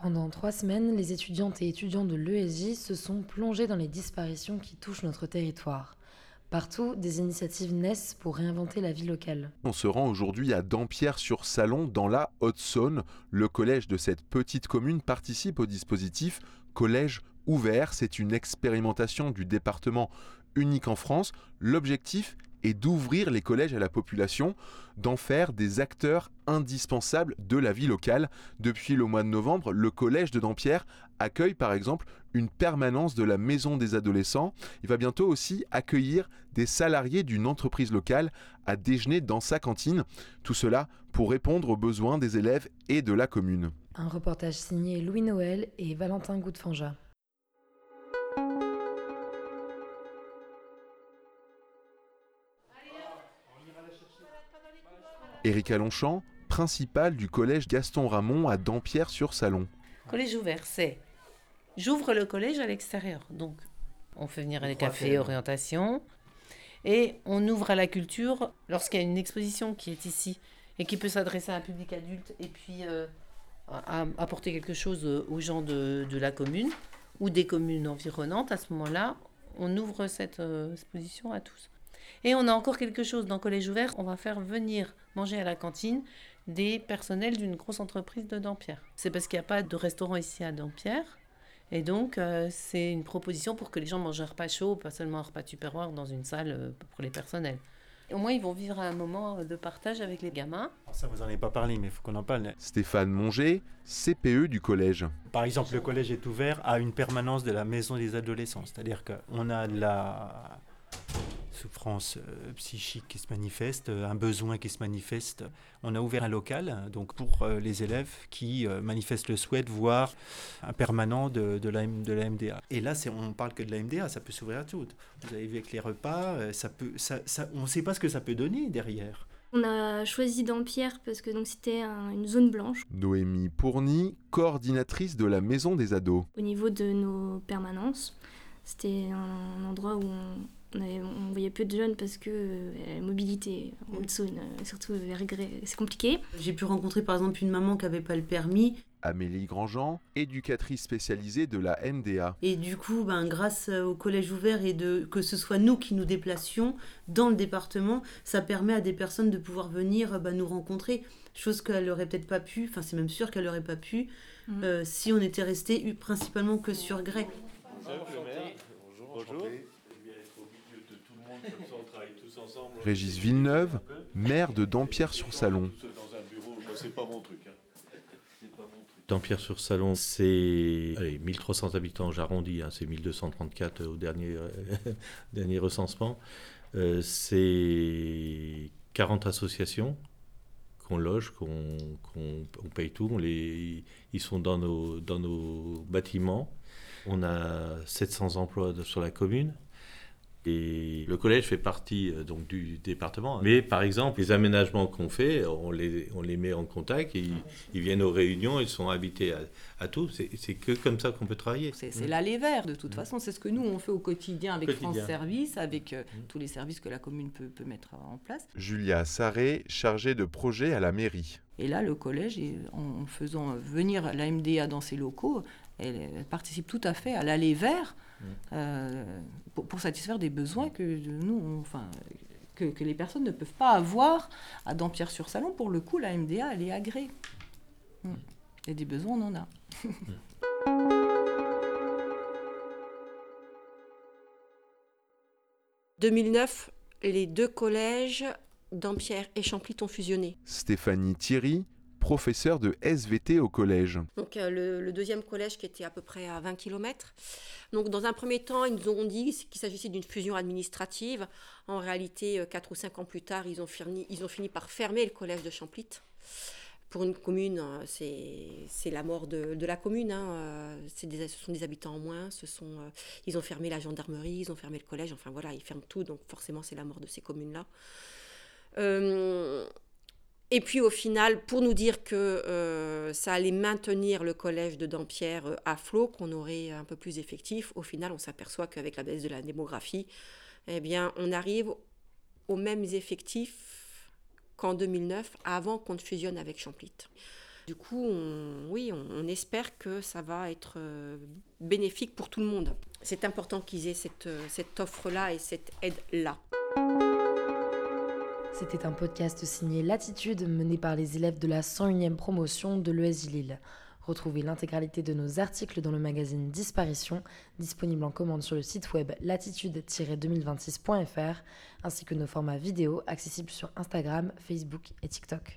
Pendant 3 semaines, les étudiantes et étudiants de l'ESJ se sont plongés dans les disparitions qui touchent notre territoire. Partout, des initiatives naissent pour réinventer la vie locale. On se rend aujourd'hui à Dampierre-sur-Salon dans la Haute-Saône. Le collège de cette petite commune participe au dispositif Collège ouvert. C'est une expérimentation du département unique en France. L'objectif est d'ouvrir les collèges à la population, d'en faire des acteurs indispensables de la vie locale. Depuis le mois de novembre, le collège de Dampierre accueille par exemple une permanence de la maison des adolescents. Il va bientôt aussi accueillir des salariés d'une entreprise locale à déjeuner dans sa cantine. Tout cela pour répondre aux besoins des élèves et de la commune. Un reportage signé Louis Noël et Valentin Goudefanja. Éric Longchamp, principal du collège Gaston Ramon à Dampierre-sur-Salon. Collège ouvert, c'est j'ouvre le collège à l'extérieur. Donc, on fait venir les cafés, orientation, et on ouvre à la culture lorsqu'il y a une exposition qui est ici et qui peut s'adresser à un public adulte et puis apporter quelque chose aux gens de la commune ou des communes environnantes. À ce moment-là, on ouvre cette exposition à tous. Et on a encore quelque chose dans Collège ouvert, on va faire venir manger à la cantine des personnels d'une grosse entreprise de Dampierre. C'est parce qu'il n'y a pas de restaurant ici à Dampierre. Et donc, c'est une proposition pour que les gens mangent un repas chaud, pas seulement un repas tupperware dans une salle pour les personnels. Au moins, ils vont vivre un moment de partage avec les gamins. Ça, vous n'en avez pas parlé, mais il faut qu'on en parle. Stéphane Monger, CPE du collège. Par exemple, le collège est ouvert à une permanence de la maison des adolescents. C'est-à-dire qu'on a de la souffrance psychique qui se manifeste, un besoin qui se manifeste. On a ouvert un local donc pour les élèves qui manifestent le souhait de voir un permanent de la MDA. Et là, on parle que de la MDA, ça peut s'ouvrir à tout. Vous avez vu avec les repas, on ne sait pas ce que ça peut donner derrière. On a choisi Dampierre parce que donc, c'était une zone blanche. Noémie Pourny, coordinatrice de la maison des ados. Au niveau de nos permanences, c'était un endroit où on voyait peu de jeunes parce que la mobilité en Haute-Saône, surtout vers Grès, c'est compliqué. J'ai pu rencontrer par exemple une maman qui n'avait pas le permis. Amélie Grandjean, éducatrice spécialisée de la MDA. Et du coup, grâce au collège ouvert et que ce soit nous qui nous déplacions dans le département, ça permet à des personnes de pouvoir venir nous rencontrer. Chose qu'elle n'aurait peut-être pas pu, enfin c'est même sûr qu'elle n'aurait pas pu, si on était resté principalement que sur Grès. Bonjour. Régis Villeneuve, maire de Dampierre-sur-Salon. Dampierre-sur-Salon, c'est 1300 habitants, j'arrondis, c'est 1234 au dernier recensement. C'est 40 associations qu'on loge, qu'on paye tout. Ils sont dans nos bâtiments. On a 700 emplois sur la commune. Et le collège fait partie donc du département. Mais par exemple, les aménagements qu'on fait, on les met en contact, ils viennent aux réunions, ils sont invités à tout. C'est que comme ça qu'on peut travailler. C'est l'aller vers, de toute façon. C'est ce que nous, on fait au quotidien avec France Service, avec tous les services que la commune peut mettre en place. Julia Sarré, chargée de projet à la mairie. Et là, le collège, en faisant venir la MDA dans ses locaux, elle participe tout à fait à l'aller vers pour satisfaire des besoins que nous, que les personnes ne peuvent pas avoir à Dampierre-sur-Salon. Pour le coup, la MDA, elle est agréée. Et des besoins, on en a. 2009, les deux collèges, Dampierre et Champlit, ont fusionné. Stéphanie Thierry, professeure de SVT au collège. Donc le deuxième collège qui était à peu près à 20 km. Donc dans un premier temps, ils nous ont dit qu'il s'agissait d'une fusion administrative. En réalité, 4 ou 5 ans plus tard, ils ont fini par fermer le collège de Champlit. Pour une commune, c'est la mort de la commune. Ce sont des habitants en moins. Ils ont fermé la gendarmerie, ils ont fermé le collège. Enfin voilà, ils ferment tout. Donc forcément, c'est la mort de ces communes-là. Et puis au final, pour nous dire que ça allait maintenir le collège de Dampierre à flot, qu'on aurait un peu plus d'effectifs, au final on s'aperçoit qu'avec la baisse de la démographie, on arrive aux mêmes effectifs qu'en 2009, avant qu'on ne fusionne avec Champlit. Du coup, on espère que ça va être bénéfique pour tout le monde. C'est important qu'ils aient cette offre-là et cette aide-là. C'était un podcast signé Latitude, mené par les élèves de la 101e promotion de l'ESJ Lille. Retrouvez l'intégralité de nos articles dans le magazine Disparition, disponible en commande sur le site web latitude-2026.fr, ainsi que nos formats vidéo accessibles sur Instagram, Facebook et TikTok.